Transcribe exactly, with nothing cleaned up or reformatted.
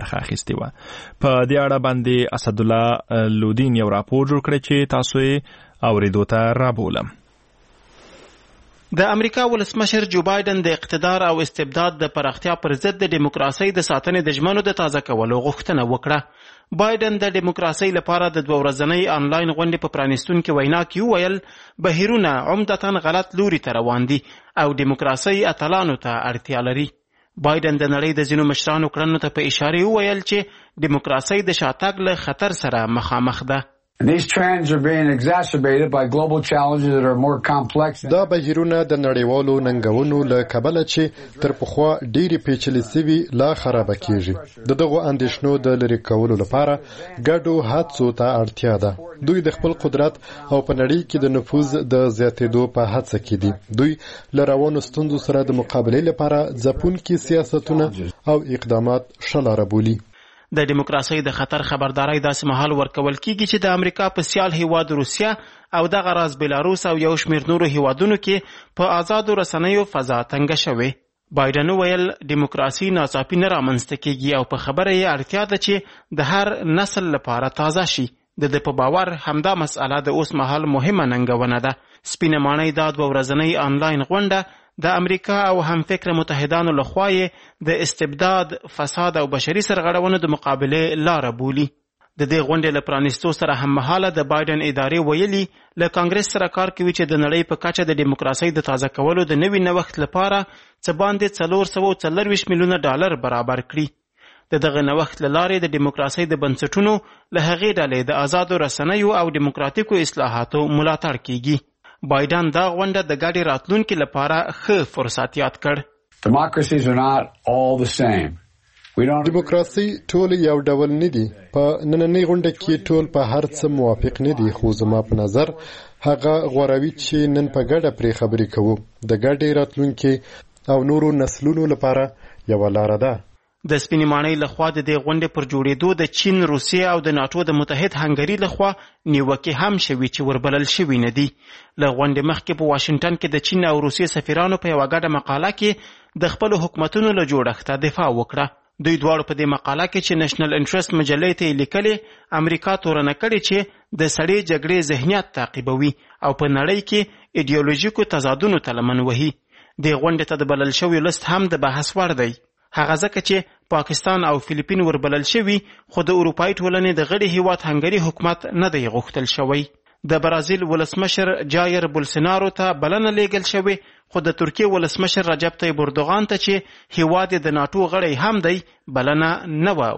برخه اخیستې وه. په دې اړه باندې اسدالله لودین یو راپور جوړ کړی چې تاسو یې اورېدو ته رابولم. د امریکا ولسمشر جو بایدن د اقتدار او استبداد د پراختیا پر ضد د دیموکراسۍ د ساتنې د ژمنو د تازه کولو غوښتنه وکړه. بایدن د دیموکراسۍ لپاره د دوه ورځنۍ آنلاین غونډې په پرانیستونکې وینا کې وویل بهیرونه عمدتاً غلط لوري ته روان دي او دیموکراسۍ اتلانو ته اړتیا لري. بایدن د نړۍ د ځینو مشرانو کړنو ته په اشاره وویل چې دیموکراسۍ د شاتګ له خطر سره مخامخ ده. And these trends are being exacerbated by global challenges that are more complex. دا بهیرونه د نړیوالو ننګونو له کبله چې تر پخوا ډېری پیچلې سوي لا خرابه کیږي. د دغو اندېښنو د لرې کولو لپاره ګډو هڅو ته اړتیا ده. دوی د خپل قدرت او په نړۍ کې د نفوذ د زیاتېدو په هڅه کې دي. دوی له روانو ستونزو سره د مقابلې لپاره ځپونکي سیاستونه او اقدامات ښه لاره بولي. د دیموکراسۍ د خطر خبرداري داسې مهال ورکول کیږي چې د امریکا په سیال هیواد روسیه او دغه راز بلاروس او یو شمېر نورو هیوادونو کې په آزادو رسنیو فضا تنګه شوې. بایدن وویل دیموکراسي ناڅاپي نه رامنځته کیږي او په خبره یې اړتیا ده چې د هر نسل لپاره تازه شي. د ده په باور همدا مسئله د اوس مهال مهمه ننګونه ده. سپینه ماڼۍ دا دوه ورځنۍ آنلاین غونډه د امریکا او همفکره متحدانو لخوا یې د استبداد، فساد او بشري سرغړونو د مقابلې لاره بولي. د دې غونډې له پرانیستو سره هممهاله د بایدن ادارې ویلي له کانګرس سره کار کوي چې د نړۍ په کچه د دیموکراسۍ د تازه کولو د نوي نوښت لپاره څه باندې څلور سوه څلرویشت میلیونه ډالر برابر کړي. د دغه نوښت له لارې د دیموکراسۍ د بنسټونو له هغې ډلې د آزادو رسنیو او دیموکراتیکو اصلاحاتو ملاتړ کیږي. بایدن دا غونډه د ګډې راتلونکي لپاره ښه فرصت یاد کړ. Democracies are not all the same. دیموکراسي ټول یو ډول نه دي. په نننۍ غونډه کې ټول په هر څه موافق نه دي، خو زما په نظر هغه غوروي چې نن په ګډه پرې خبرې کوو. د ګډې راتلونکي او نورو نسلونو لپاره یوه لاره ده. د سپینې ماڼۍ لخوا د دې غونډې پر جوړېدو د چین، روسیې او د ناټو د متحد هنګري لخوا نیوکې هم شوي چې وربلل شوي نه دي. له غونډې مخکې په واشنګټن کې د چین او روسیې سفیرانو په یوه ګډه مقاله کې د خپلو حکومتونو له جوړښته دفاع وکړه. دوی دواړو په دې مقاله کې چې نېشنل انټرست مجلې ته یې لیکلې امریکا تورنه کړې چې د سړې جګړې ذهنیت تعقیبوي او په نړۍ کې ایډیولوژیکو تضادونو ته لمن وهي. دې غونډې ته د بلل شوي لست هم د بحث وړ دی. هغه ځکه چې پاکستان او فلیپین وربلل شوي خو د اروپایي ټولنې د غړي هیواد هنګري حکومت نه دی غوښتل شوی. د برازیل ولسمشر جایر بولسنارو ته بلنه لیږل شوې خو د ترکیې ولسمشر رجب طیب اردوغان ته چې هیواد د ناټو غړی هم دی بلنه نه وه